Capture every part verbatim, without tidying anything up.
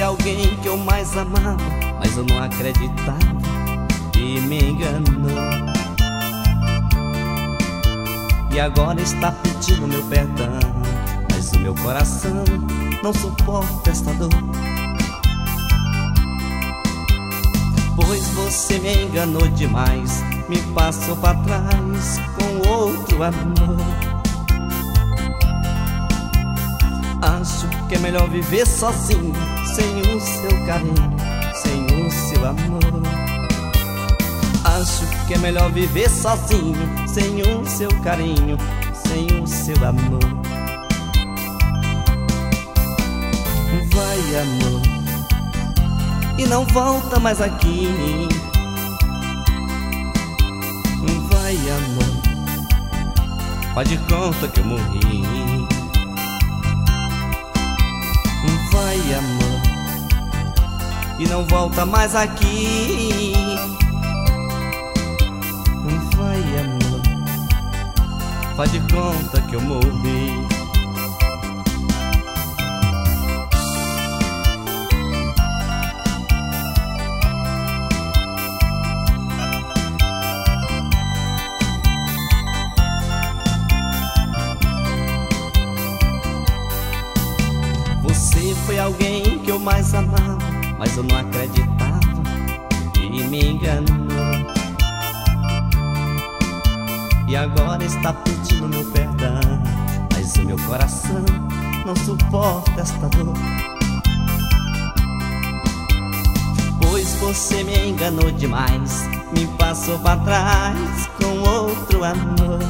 alguém que eu mais amava, mas eu não acreditava e me enganou. E agora está pedindo meu perdão, mas o meu coração não suporta esta dor. Pois você me enganou demais, me passou pra trás com outro amor. Acho que é melhor viver sozinho, sem o seu carinho, sem o seu amor. Acho que é melhor viver sozinho, sem o seu carinho, sem o seu amor. Vai, amor, e não volta mais aqui. Vai, amor, faz de conta que eu morri. Vai, amor, e não volta mais aqui. Vai, amor, faz de conta que eu morri. Você foi alguém que eu mais amava, mas eu não acreditava e me enganou. E agora está pedindo meu perdão, mas o meu coração não suporta esta dor. Pois você me enganou demais, me passou pra trás com outro amor.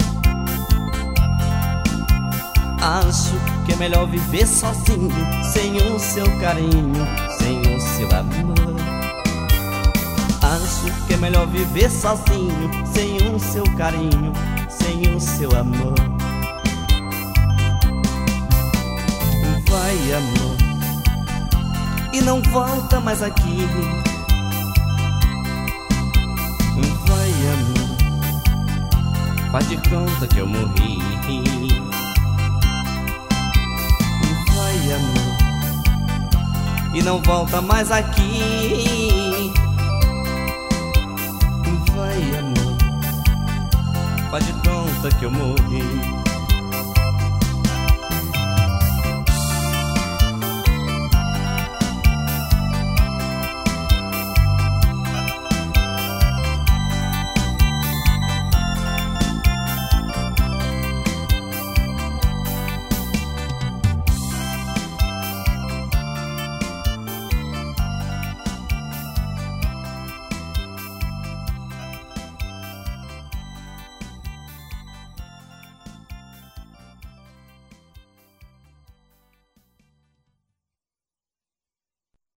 Acho que é melhor viver sozinho, sem o seu carinho, sem o seu amor. Acho que é melhor viver sozinho, sem o seu carinho, sem o seu amor. Vai, amor, e não volta mais aqui. Vai, amor, faz de conta que eu morri. Vai, amor, e não volta mais aqui. Vai, amor, faz de conta que eu morri.